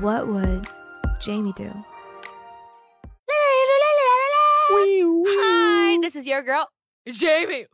What would Jamie do? Hi, this is your girl, Jamie.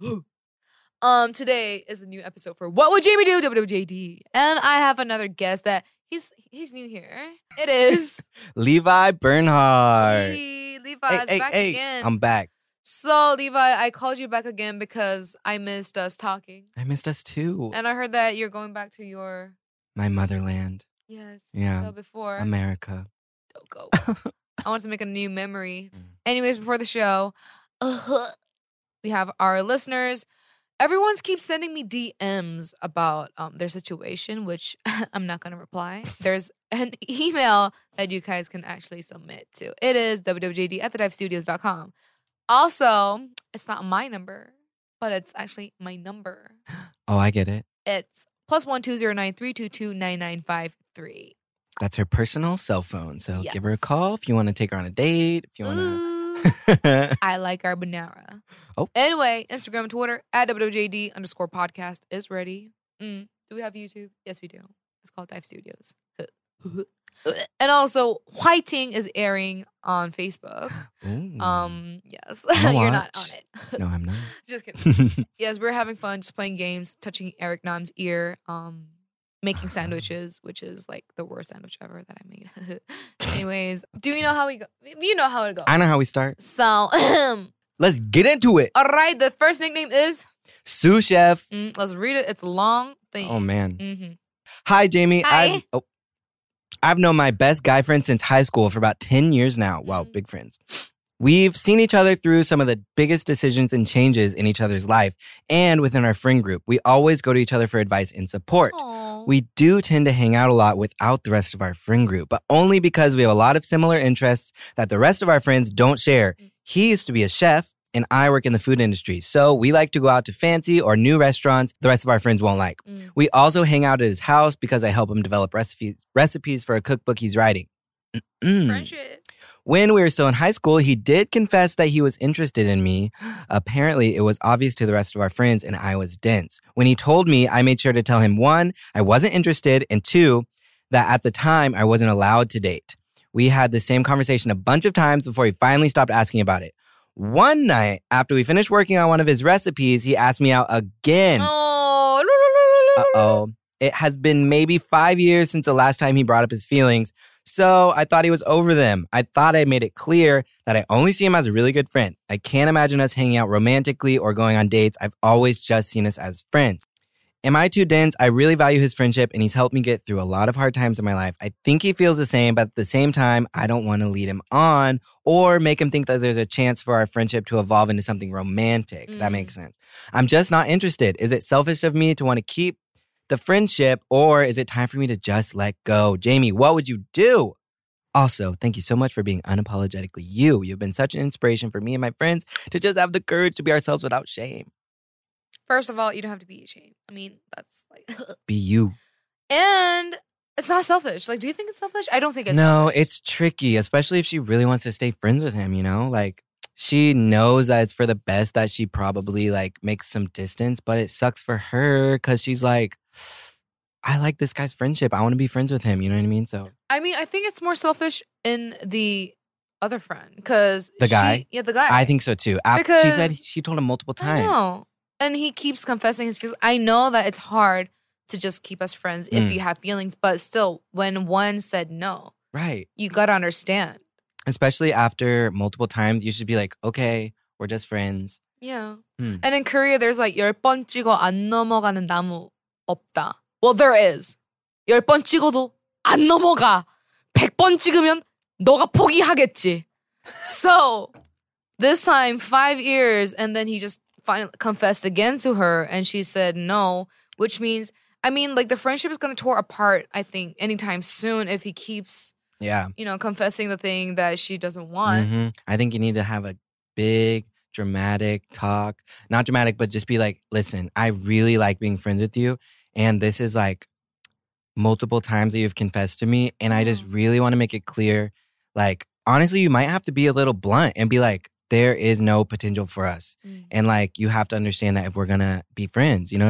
Today is a new episode for What Would Jamie Do? WWJD. And I have another guest that he's new here. It is Levi Bernhardt. Levi's back again. I'm back. So, Levi, I called you back again because I missed us talking. I missed us too. And I heard that you're going back to your... My motherland. Yes. Yeah. So before... America. Don't go. I want to make a new memory. Anyways, before the show, we have our listeners. Everyone keeps sending me DMs about their situation, which I'm not going to reply. There's an email that you guys can actually submit to. It is wwjd@thedivestudios.com. Also, it's not my number, but it's actually my number. Oh, I get it. It's +1 209 322 9953. That's her personal cell phone. So Yes. give her a call if you want to take her on a date. If you want Ooh, to. I like carbonara. Oh. Anyway, Instagram and Twitter @WWJD_podcast is ready. Do we have YouTube? Yes, we do. It's called Dive Studios. And also, Whiting is airing on Facebook. Yes. You're not on it. No, I'm not. Just kidding. Yes, we're having fun just playing games, touching Eric Nam's ear, making sandwiches, which is like the worst sandwich ever that I made. Anyways, do you know how we go? You know how it goes. I know how we start. So, Let's get into it. all right, the first nickname is... Sous Chef. let's read it. It's a long thing. Oh, man. Mm-hmm. Hi, Jamie. Hi. I've known my best guy friend since high school for about 10 years now. Wow, big friends. We've seen each other through some of the biggest decisions and changes in each other's life. And within our friend group, we always go to each other for advice and support. Aw. We do tend to hang out a lot without the rest of our friend group, but only because we have a lot of similar interests that the rest of our friends don't share. He used to be a chef, and I work in the food industry, so we like to go out to fancy or new restaurants the rest of our friends won't like. We also hang out at his house because I help him develop recipes for a cookbook he's writing. Friendship. When we were still in high school, he did confess that he was interested in me. Apparently, it was obvious to the rest of our friends, and I was dense. When he told me, I made sure to tell him, 1, I wasn't interested, and 2, that at the time, I wasn't allowed to date. We had the same conversation a bunch of times before he finally stopped asking about it. One night, after we finished working on one of his recipes, he asked me out again. Oh. Uh-oh. It has been maybe 5 years since the last time he brought up his feelings, so I thought he was over them. I thought I made it clear that I only see him as a really good friend. I can't imagine us hanging out romantically or going on dates. I've always just seen us as friends. Am I too dense? I really value his friendship, and he's helped me get through a lot of hard times in my life. I think he feels the same, but at the same time, I don't want to lead him on or make him think that there's a chance for our friendship to evolve into something romantic. That makes sense. I'm just not interested. Is it selfish of me to want to keep the friendship, or is it time for me to just let go? Jamie, what would you do? Also, thank you so much for being unapologetically you. You've been such an inspiration for me and my friends to just have the courage to be ourselves without shame. First of all, you don't have to be ashamed. I mean, that's like... Be you. And it's not selfish. Like, do you think it's selfish? I don't think it's No, selfish. it's tricky, especially if she really wants to stay friends with him, you know? Like, she knows that it's for the best that she probably, like, makes some distance, but it sucks for her because she's like, I like this guy's friendship. I want to be friends with him, you know what I mean? So, I mean, I think it's more selfish in the other friend because... The guy? Yeah, the guy. I think so, too. She Because- said she told him multiple I times. know. And he keeps confessing his feelings. I know that it's hard to just keep us friends if you have feelings, but still, when one said no, Right. you gotta understand. Especially after multiple times, you should be like, okay, we're just friends. Yeah. And in Korea, there's like 10번 찍어 안 넘어가는 나무 없다. Well, there is. 10번 찍어도 안 넘어가. 100번 찍으면 너가 포기하겠지. So, this time, 5 years, and then he just finally confessed again to her, and she said no, which means, I mean, like, the friendship is going to tear apart, I think, anytime soon if he keeps, confessing the thing that she doesn't want. I think you need to have a big, dramatic talk. Not dramatic, but just be like, listen, I really like being friends with you, and this is, like, multiple times that you've confessed to me, and I just really want to make it clear, like, honestly, you might have to be a little blunt and be like, there is no potential for us. And, like, you have to understand that if we're going to be friends, you know what I mean?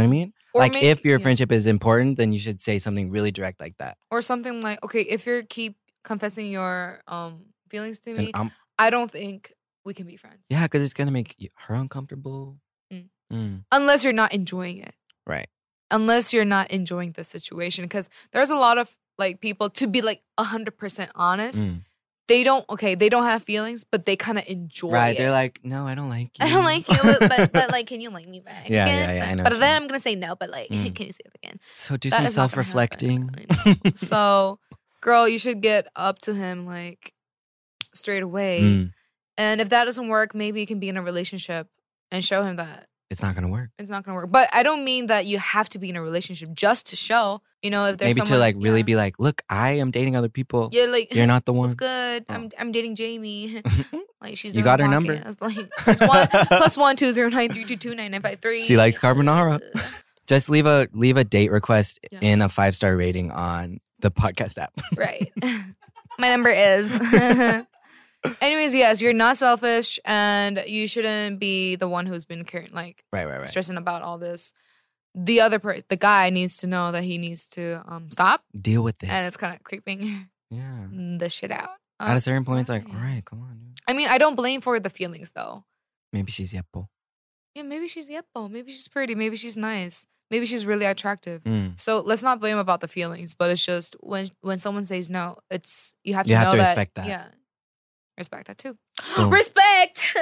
Or Like, if your yeah. friendship is important, then you should say something really direct like that. Or something like, okay, if you keep confessing your feelings to Then me, I don't think we can be friends. yeah, because it's going to make her uncomfortable. Unless you're not enjoying it. Right. Unless you're not enjoying the situation. Because there's a lot of like people, to be like 100% honest, they don't have feelings, but they kind of enjoy it. Right, they're like, no, I don't like you. I don't like you, but like, can you like me back Yeah, again? yeah, I know But what you then mean. I'm going to say no, but like, can you say it again? So do That some is not gonna self-reflecting. happen. I know. So, girl, you should get up to him like straight away. And if that doesn't work, maybe you can be in a relationship and show him that It's not going to work. it's not going to work. But I don't mean that you have to be in a relationship just to show, you know, if there's Maybe someone, to like really be like, look, I am dating other people. you're like, You're not the one. What's good? Oh. I'm dating Jamie. Like, she's You doing got her a number. podcast. Like, it's +1 209 322 She likes carbonara. Just leave a date request in a 5-star rating on the podcast app. Right. My number is. Anyways, yes, you're not selfish, and you shouldn't be the one who's been like Right. stressing about all this. The guy needs to know that he needs to stop, Deal with it. and it's kind of creeping Yeah. the shit out. At a certain point, it's like, Why? all right, come on. Dude. I mean, I don't blame for the feelings though. Maybe she's yepo. Yeah, maybe she's yepo, maybe she's pretty, maybe she's nice, maybe she's really attractive. Mm. So let's not blame about the feelings, but it's just when someone says no, it's you have to You have know to that. respect that. Yeah, respect that too. Boom. Respect.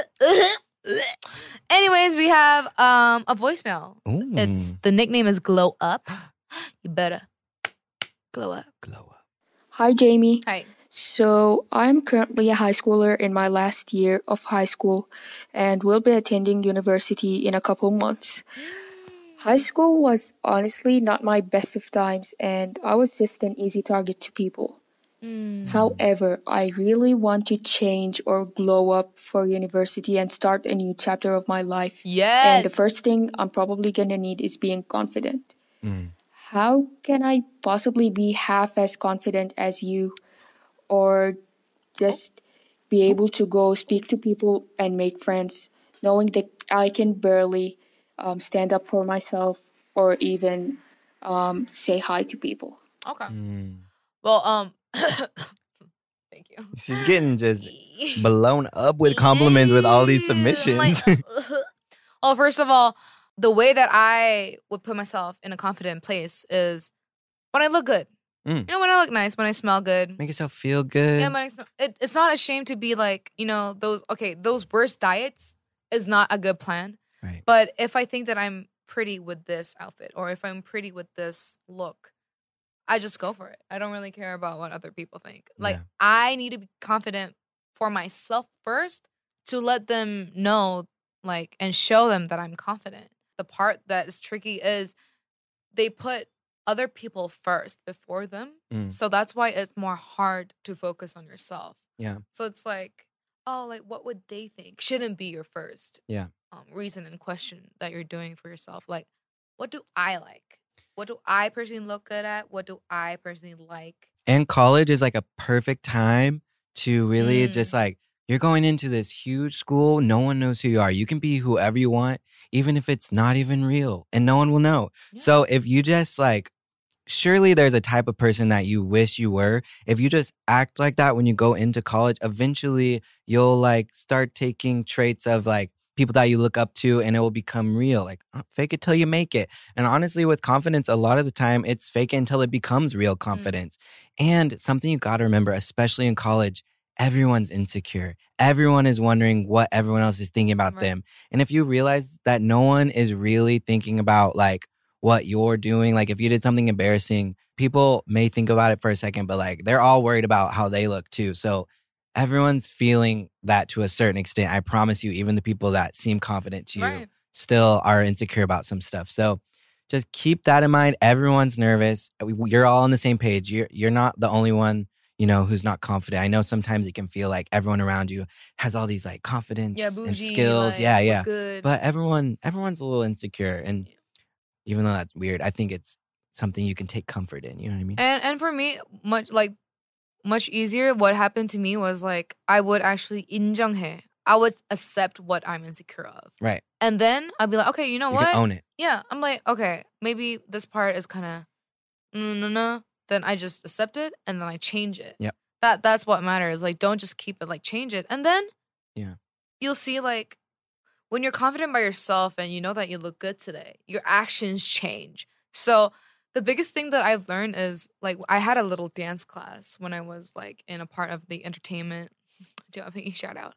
Anyways, we have a voicemail. Ooh. It's the nickname is Glow Up. You better glow up. Glow up. Hi, Jamie. Hi. So, I'm currently a high schooler in my last year of high school and will be attending university in a couple months. High school was honestly not my best of times, and I was just an easy target to people. However, I really want to change or glow up for university and start a new chapter of my life. Yes. And the first thing I'm probably gonna need is being confident. How can I possibly be half as confident as you, or just be able to go speak to people and make friends, knowing that I can barely stand up for myself or even say hi to people? Okay. Well, thank you. She's getting just blown up with compliments with all these submissions. Well, first of all, the way that I would put myself in a confident place is when I look good. You know, when I look nice, when I smell good. Make yourself feel good. Yeah, when I smell, it's not a shame to be like, you know, those worst diets is not a good plan. Right. But if I think that I'm pretty with this outfit, or if I'm pretty with this look, I just go for it. I don't really care about what other people think. Like, Yeah. I need to be confident for myself first to let them know, like, and show them that I'm confident. The part that is tricky is they put other people first before them. So that's why it's more hard to focus on yourself. Yeah. So it's like, oh, like, what would they think? Shouldn't be your first reason and question that you're doing for yourself. Like, what do I like? What do I personally look good at? What do I personally like? And college is like a perfect time to really just like, you're going into this huge school. No one knows who you are. You can be whoever you want, even if it's not even real, and no one will know. Yeah. So if you just like, surely there's a type of person that you wish you were. If you just act like that when you go into college, eventually you'll like start taking traits of like people that you look up to, and it will become real. Like, fake it till you make it. And honestly, with confidence, a lot of the time it's fake it until it becomes real confidence. And something you got to remember, especially in college, everyone's insecure. Everyone is wondering what everyone else is thinking about them. And if you realize that no one is really thinking about like what you're doing, like if you did something embarrassing, people may think about it for a second, but like they're all worried about how they look too. So everyone's feeling that to a certain extent. I promise you, even the people that seem confident to you still are insecure about some stuff. So just keep that in mind. Everyone's nervous. You're all on the same page. You're not the only one, you know, who's not confident. I know sometimes it can feel like everyone around you has all these like confidence and bougie, skills. like, Yeah. what's good. But everyone's a little insecure. And even though that's weird, I think it's something you can take comfort in. You know what I mean? And for me, much easier. What happened to me was like I would actually 인정해. I would accept what I'm insecure of. Right. And then I'd be like, okay, you know You what? can own it. Yeah. I'm like, okay, maybe this part is kind of no, then I just accept it and then I change it. Yep. That's what matters. Like, don't just keep it, like, change it. And then you'll see, like, when you're confident by yourself and you know that you look good today, your actions change. So the biggest thing that I've learned is, like, I had a little dance class when I was, like, in a part of the entertainment. JYP, shout out.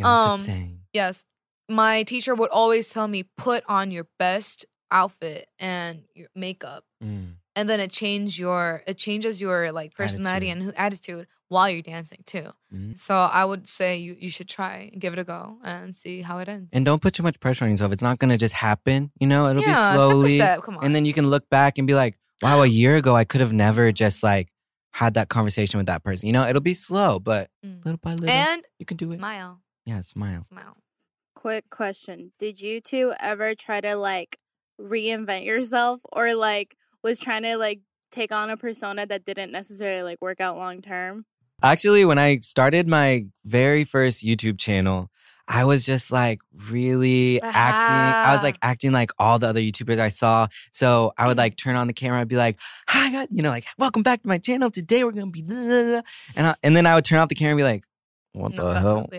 Yes. My teacher would always tell me, put on your best outfit and your makeup. And then it changes your like personality and attitude while you're dancing too. So I would say you should try, give it a go and see how it ends. And don't put too much pressure on yourself. It's not going to just happen, you know? It'll be slowly. Step by step. Come on. And then you can look back and be like, wow, a year ago I could have never just like had that conversation with that person. You know, it'll be slow, but little by little, and you can do it. Smile. Yeah, smile. Quick question. Did you two ever try to like reinvent yourself or like was trying to like take on a persona that didn't necessarily like work out long term? Actually, when I started my very first YouTube channel, I was just like really acting. I was like acting like all the other YouTubers I saw. So I would like turn on the camera and be like, hi, guys, you know, like, welcome back to my channel. Today we're going to be blah, blah, blah. And then I would turn off the camera and be like, what the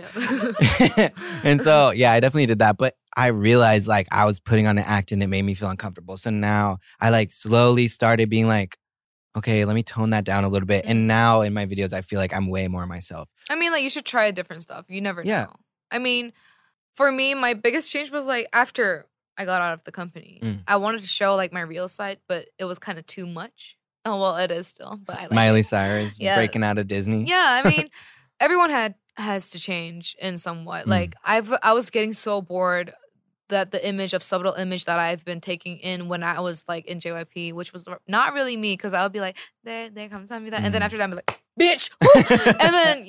hell? And so, yeah, I definitely did that. But I realized like I was putting on an act and it made me feel uncomfortable. So now I like slowly started being like, okay, let me tone that down a little bit. And now in my videos, I feel like I'm way more myself. I mean, like, you should try different stuff. You never know. Yeah. I mean, for me, my biggest change was like after I got out of the company. I wanted to show like my real side, but it was kind of too much. Oh, well, it is still, but I like Miley Cyrus breaking out of Disney. Yeah, I mean, everyone has to change in somewhat. Like I was getting so bored that the image of subtle image that I've been taking in when I was like in JYP, which was not really me, because I would be like, there comes me that, and then after that, I'd be like, bitch, and then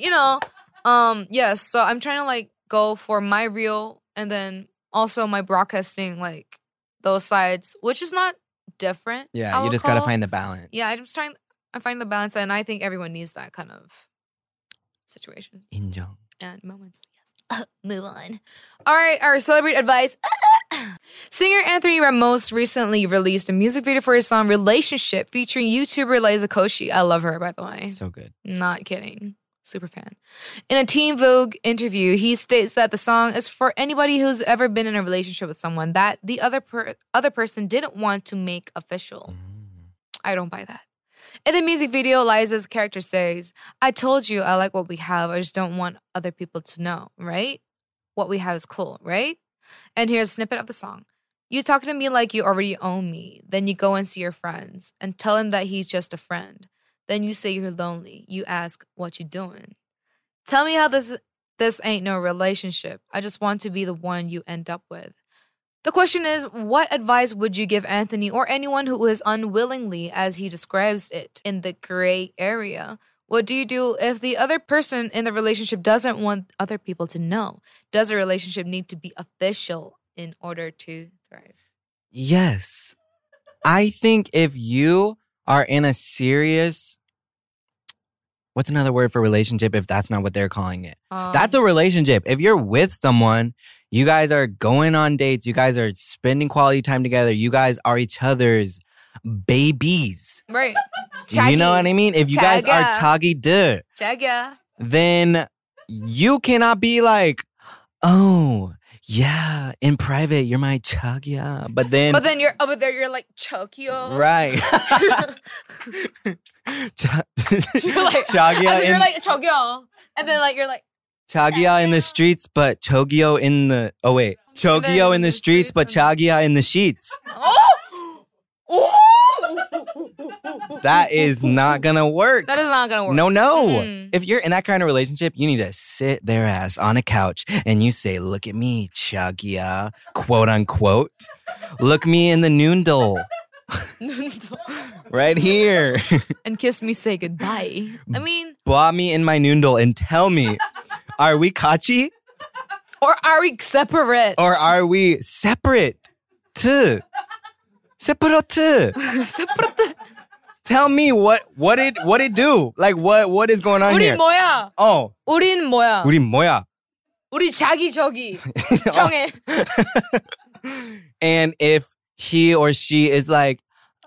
yes. So I'm trying to like go for my real, and then also my broadcasting, like those sides, which is not different. Yeah, you just gotta find the balance. Yeah, I find the balance, and I think everyone needs that kind of situation. 인정. And moments. Yes. Move on. All right, our celebrity advice. Singer Anthony Ramos recently released a music video for his song Relationship featuring YouTuber Liza Koshy. I love her, by the way. So good. Not kidding. Super fan. In a Teen Vogue interview, he states that the song is for anybody who's ever been in a relationship with someone that the other person didn't want to make official. I don't buy that. In the music video, Liza's character says, I told you I like what we have. I just don't want other people to know, right? What we have is cool, right? And here's a snippet of the song. You talk to me like you already own me. Then you go and see your friends and tell him that he's just a friend. Then you say you're lonely. You ask, what you doing? Tell me how this ain't no relationship. I just want to be the one you end up with. The question is, what advice would you give Anthony or anyone who is unwillingly, as he describes it, in the gray area? What do you do if the other person in the relationship doesn't want other people to know? Does a relationship need to be official in order to thrive? Yes. I think if you are in a serious, what's another word for relationship if that's not what they're calling it? That's a relationship. If you're with someone, you guys are going on dates, you guys are spending quality time together, you guys are each other's babies. Right. You know what I mean? If you guys are chagi-de, then you cannot be like, oh, yeah, in private, you're my chagya. But then you're over there, you're like, Chokyo. Right. You're like, chagya you're like, Chokyo. And then like, you're like, Chagya in the streets, but Chogyo in the... Oh, wait. Chogyo in the streets, but Chagya in the sheets. That is not gonna work. That is not gonna work. No. Mm-hmm. If you're in that kind of relationship, you need to sit their ass on a couch and you say, look at me, Chagya, quote unquote. Look me in the noondle. Right here. And kiss me, say goodbye. I mean... Blah me in my noondle and tell me, are we kachi? Or are we separate? Or are we separate? Separate. Tell me what it do? Like what is going on here? 우린 뭐야? Oh. 우린 뭐야? 우린 뭐야? 우리 자기 저기 정해. And if he or she is like,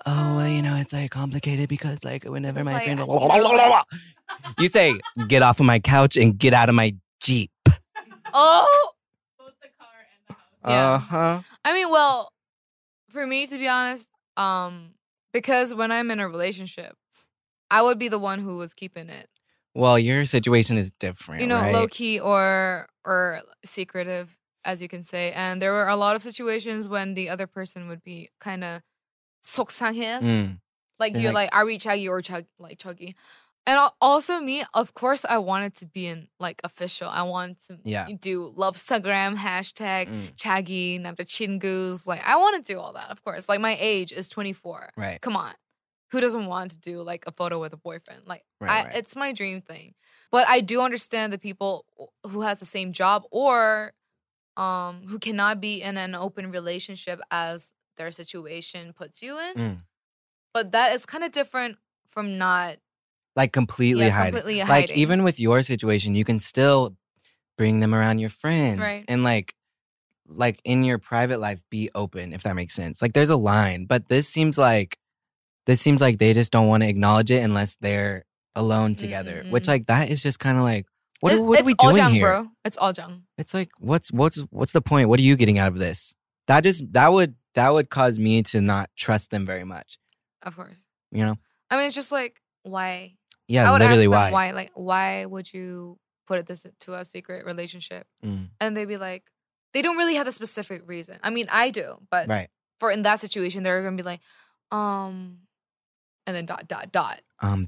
oh, well, it's like complicated because like whenever It's my like, friend, you know, you say, get off of my couch and get out of my Jeep. oh, Both the car and the house. Yeah. I mean, well, for me, to be honest, because when I'm in a relationship, I would be the one who was keeping it, Well, your situation is different, right? low key or secretive, as you can say. And there were a lot of situations when the other person would be kind of 속상해, like They're you're like- like, are we chuggy or chuggy? And also me, of course, I wanted to be in like official. I want to Yeah. do Lovestagram hashtag Mm. chaggy 남자친구s. Like I want to do all that, of course. Like my age is 24. Right. Come on, who doesn't want to do like a photo with a boyfriend? Like Right. it's my dream thing. But I do understand the people who has the same job or who cannot be in an open relationship as their situation puts you in. Mm. But that is kind of different from not. Like completely hiding. Completely Like hiding. even with your situation, you can still bring them around your friends. Right. And like in your private life, be open, if that makes sense. Like there's a line, but this seems like they just don't want to acknowledge it unless they're alone together. Which like that is just kind of like, what are we doing 어장, here? bro. It's 어장. It's like what's the point? What are you getting out of this? That would cause me to not trust them very much. Of course. You know? I mean, it's just like, why? Yeah, I would literally ask why. them why. Like, why would you put this to a secret relationship? Mm. And they'd be like, they don't really have a specific reason. I mean, I do, but Right. for in that situation, they're gonna be like, and then dot. Dot. And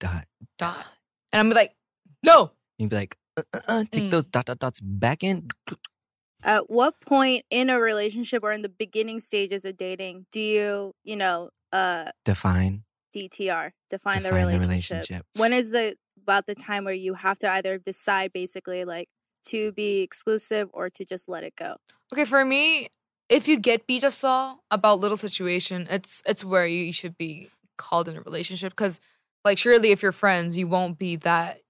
I'm be like, no. You'd be like, take those dots back in. At what point in a relationship or in the beginning stages of dating do you, Define define the relationship? When is it about the time where you have to either decide basically like to be exclusive or to just let it go? Okay, for me, if you get 삐졌어 about little situation, it's where you should be called in a relationship. Because, like, surely if you're friends, you won't be that,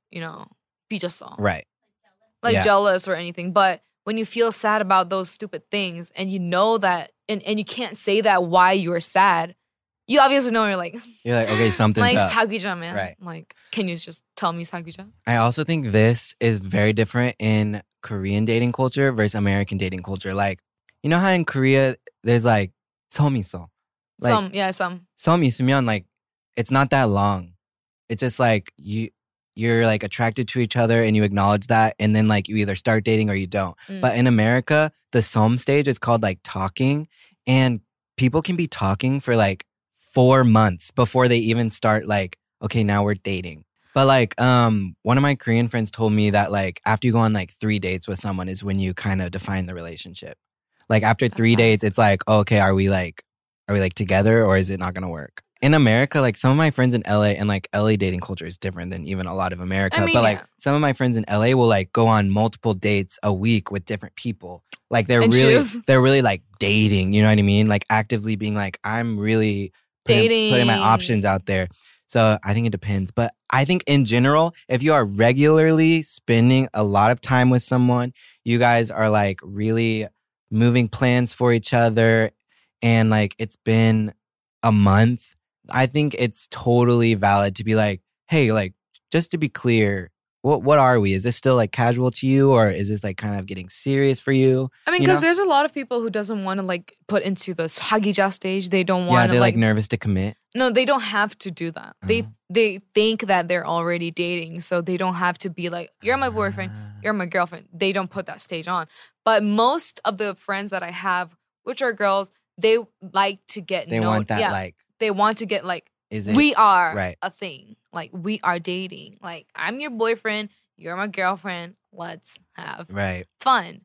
삐졌어. Right. Like Yeah. jealous or anything. But when you feel sad about those stupid things and you know that, and you can't say that why you're sad, you obviously know you're like, okay, something's like, up. 사귀자, man. Right. Like, can you just tell me 사귀자? I also think this is very different in Korean dating culture versus American dating culture. Like, you know how in Korea there's like 섬 있어. Like, some. 섬 있으면 like it's not that long. It's just like you're like attracted to each other and you acknowledge that, and then like you either start dating or you don't. But in America, the 섬 stage is called like talking, and people can be talking for like 4 months before they even start like, okay, now we're dating. But like one of my Korean friends told me that like after you go on like 3 dates with someone is when you kind of define the relationship. Like after 3 dates, it's like, oh, okay, are we like together or is it not gonna work? In America, like some of my friends in LA, and like LA dating culture is different than even a lot of America. I mean, but like yeah. some of my friends in LA will like go on multiple dates a week with different people. Like they're And really choose. they're really like dating, you know what I mean? Like actively being like, I'm really putting my Dating. options out there. So I think it depends. But I think in general, if you are regularly spending a lot of time with someone, you guys are like really moving plans for each other, and like it's been a month, I think it's totally valid to be like, hey, like just to be clear, what are we? Is this still like casual to you, or is this like kind of getting serious for you? I mean, You because know? there's a lot of people who doesn't want to like put into the 사귀자 stage. They don't Yeah, want to they're like, like nervous to commit. no, they don't have to do that. Uh-huh. They think that they're already dating, so they don't have to be like, you're my boyfriend, you're my girlfriend. They don't put that stage on. But most of the friends that I have, which are girls, they like to get They known. want that yeah, like, they want to get like, is it? we are Right. a thing. Like we are dating. Like I'm your boyfriend, you're my girlfriend. Let's have Right. fun.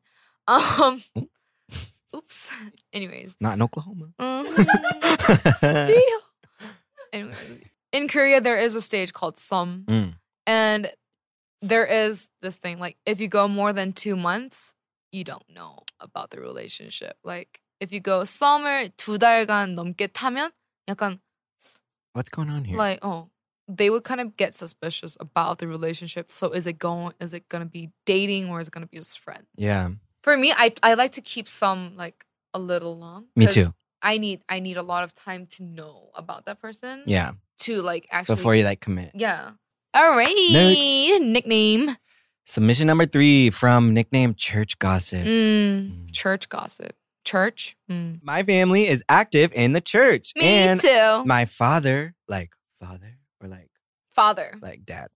Oops. Anyways. Not in Oklahoma. Mhm. Anyways, in Korea there is a stage called Sum, and there is this thing like if you go more than 2 months, you don't know about the relationship. Like if you go 썸을 2달간 넘게 타면 약간 What's going on here? like they would kind of get suspicious about the relationship. So is it gonna be dating or is it gonna be just friends? Yeah. For me, I like to keep some like a little long. Me 'cause too. I need a lot of time to know about that person. Yeah. To like actually Before you like commit. Yeah. All right. Next. Nickname. Submission number 3 from nickname Church Gossip. Church gossip. Church. My family is active in the church. Me and too. my father, like father or like Father. like dad,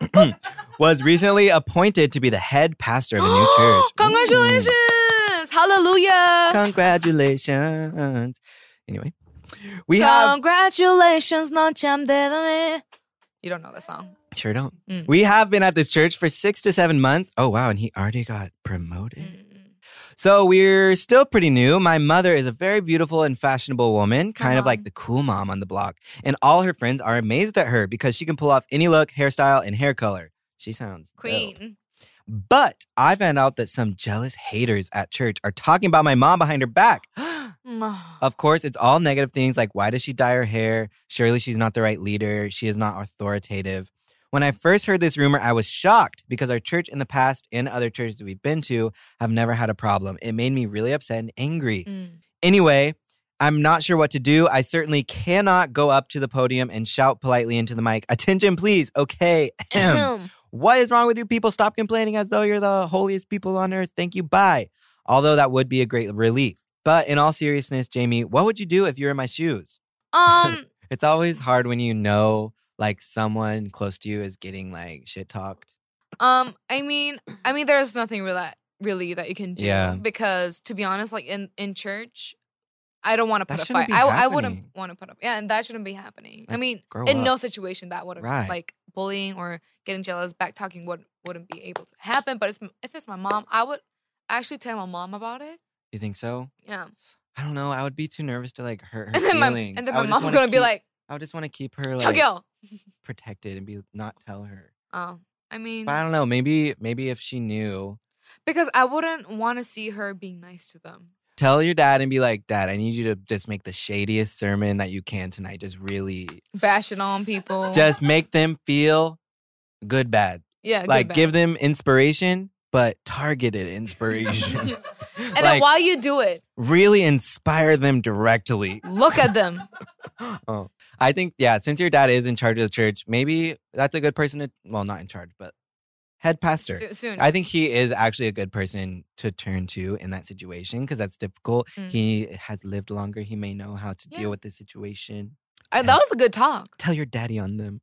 was recently appointed to be the head pastor of a new church. Congratulations. Hallelujah. Congratulations. Anyway, we have... Congratulations. 넌참 대단해. You don't know that song. Sure don't. We have been at this church for 6 to 7 months. Oh, wow. And he already got promoted. So we're still pretty new. My mother is a very beautiful and fashionable woman, kind of like the cool mom on the block. And all her friends are amazed at her because she can pull off any look, hairstyle, and hair color. She sounds Queen. dope. But I found out that some jealous haters at church are talking about my mom behind her back. Of course, it's all negative things like, why does she dye her hair? Surely she's not the right leader. She is not authoritative. When I first heard this rumor, I was shocked because our church in the past and other churches we've been to have never had a problem. It made me really upset and angry. Anyway, I'm not sure what to do. I certainly cannot go up to the podium and shout politely into the mic, "Attention, please." Okay. What is wrong with you people? Stop complaining as though you're the holiest people on earth. Thank you. Bye. Although that would be a great relief. But in all seriousness, Jamie, what would you do if you were in my shoes? It's always hard when you know like someone close to you is getting like shit talked. I mean, there's nothing really that you can do because to be honest, like in church, I don't want to put a fight. I wouldn't want to put up. Yeah, and that shouldn't be happening. Like, I mean, in no situation that would have like bullying or getting jealous, back talking wouldn't be able to happen. But if it's my mom, I would actually tell my mom about it. You think so? Yeah. I don't know. I would be too nervous to like hurt her and then feelings. My mom's gonna be like, I would just want to keep her like protected and not tell her. Oh, I mean, but I don't know. Maybe if she knew, because I wouldn't want to see her being nice to them. Tell your dad and be like, Dad, I need you to just make the shadiest sermon that you can tonight. Just really bash it on people. Just make them feel good, bad. Yeah, like good, bad. Give them inspiration, but targeted inspiration. And then while you do it, really inspire them directly. Look at them. Oh, I think, since your dad is in charge of the church, maybe that's a good person to, well, not in charge, but head pastor. Soon. I think he is actually a good person to turn to in that situation because that's difficult. He has lived longer. He may know how to deal with the situation. That was a good talk. Tell your daddy on them.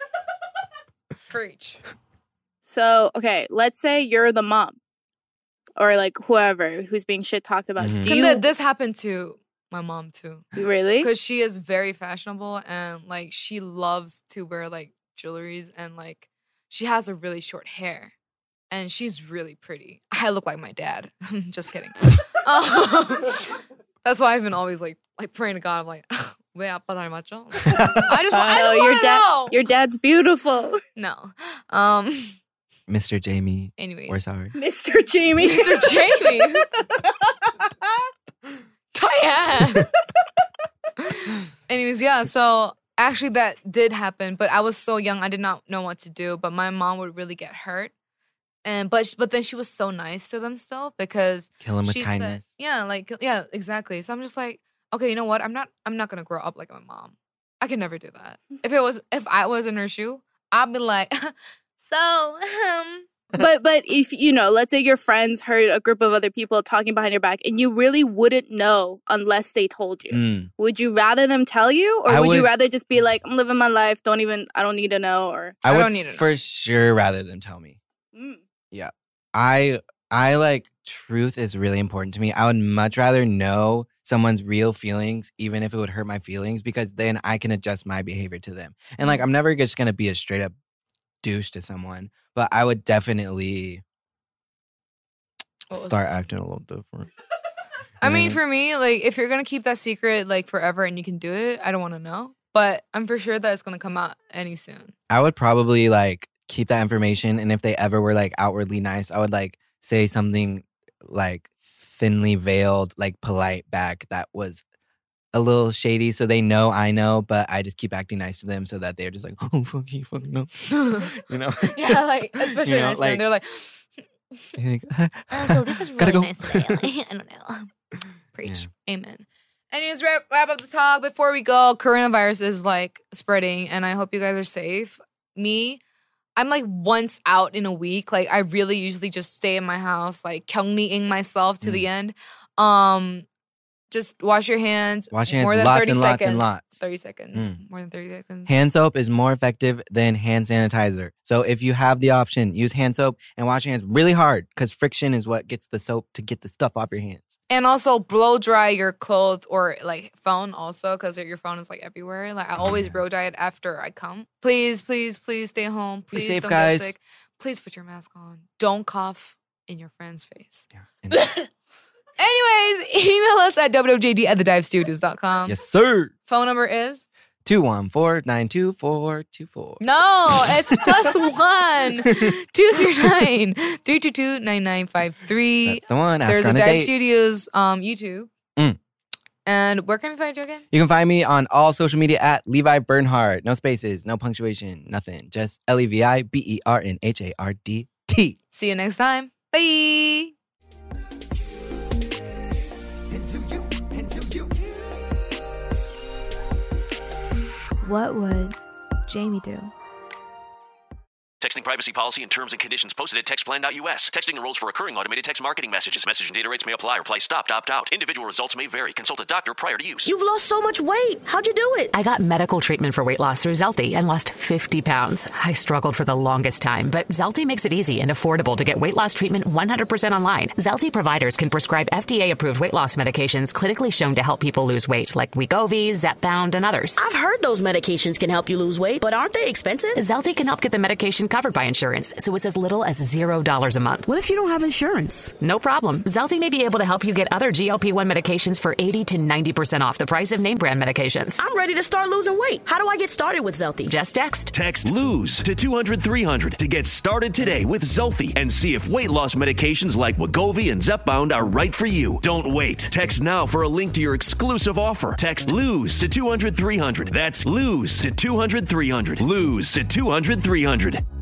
Preach. So, okay, let's say you're the mom or like whoever who's being shit talked about. This happened to my mom too. Really? Because she is very fashionable and like she loves to wear like jewelries and like she has a really short hair and she's really pretty. I look like my dad. Just kidding. That's why I've been always like praying to God. I'm like, 왜 아빠 닮았죠? I just want to know. Your dad's beautiful. No. Mr. Jamie. Anyways. We're sorry. Mr. Jamie. Mr. Jamie. Diane. Anyways, so actually that did happen, but I was so young, I did not know what to do, but my mom would really get hurt. But then she was so nice to them still because kill them with kindness. Said, exactly. So I'm just like, okay, you know what? I'm not gonna grow up like my mom. I could never do that. If I was in her shoe, I'd be like, But if, let's say your friends heard a group of other people talking behind your back and you really wouldn't know unless they told you. Would you rather them tell you or would you rather just be like, I'm living my life, I don't need to know, or I don't need to know. For sure rather them tell me. Yeah. I like truth is really important to me. I would much rather know someone's real feelings, even if it would hurt my feelings, because then I can adjust my behavior to them. And like, I'm never just going to be a straight up douche to someone, but I would definitely start acting a little different. I mean, for me, like, if you're going to keep that secret, like, forever and you can do it, I don't want to know. But I'm for sure that it's going to come out any soon. I would probably, like, keep that information. And if they ever were, like, outwardly nice, I would, like, say something, like, thinly veiled, like, polite back that was a little shady so they know I know, but I just keep acting nice to them so that they're just like, oh, fuck no. You know? Yeah, like, especially nice like, they're like, so that was really nice today. I don't know. Preach. Yeah. Amen. Anyways, wrap up the talk. Before we go, coronavirus is like spreading, and I hope you guys are safe. I'm like once out in a week. Like I really usually just stay in my house, like 격리ing myself to the end. Just wash your hands. Wash your hands more than lots 30 and seconds. lots and lots. 30 seconds. More than 30 seconds. Hand soap is more effective than hand sanitizer. So if you have the option, use hand soap and wash your hands really hard because friction is what gets the soap to get the stuff off your hands. And also blow dry your clothes or like phone also because your phone is like everywhere. Like I always blow dry it after I come. Please, please, please stay home. Please be safe, don't guys. get sick. Please put your mask on. Don't cough in your friend's face. Yeah. Anyways, email us at wwjd@thedivestudios.com. Yes, sir. Phone number is? 214-924-2424. No, it's +1 209-322-9953. That's the one. Ask There's on a a Dive date. Studios YouTube. And where can we find you again? You can find me on all social media at Levi Bernhard. No spaces, no punctuation, nothing. Just LeviBernhardt. See you next time. Bye. What would Jamie do? Texting privacy policy and terms and conditions posted at textplan.us. Texting enrolls for recurring automated text marketing messages. Message and data rates may apply. Reply stopped, opt out. Individual results may vary. Consult a doctor prior to use. You've lost so much weight. How'd you do it? I got medical treatment for weight loss through Zelty and lost 50 pounds. I struggled for the longest time, but Zelty makes it easy and affordable to get weight loss treatment 100% online. Zelty providers can prescribe FDA-approved weight loss medications clinically shown to help people lose weight, like Wegovy, Zepbound, and others. I've heard those medications can help you lose weight, but aren't they expensive? Zelty can help get the medication covered by insurance, so it's as little as $0 a month. What if you don't have insurance? No problem. Zelty may be able to help you get other GLP-1 medications for 80 to 90% off the price of name brand medications. I'm ready to start losing weight. How do I get started with Zelty? Just text. Text LOSE to 200-300 to get started today with Zelty and see if weight loss medications like Wegovy and Zepbound are right for you. Don't wait. Text now for a link to your exclusive offer. Text LOSE to 200-300. That's LOSE to 200-300. LOSE to 200-300.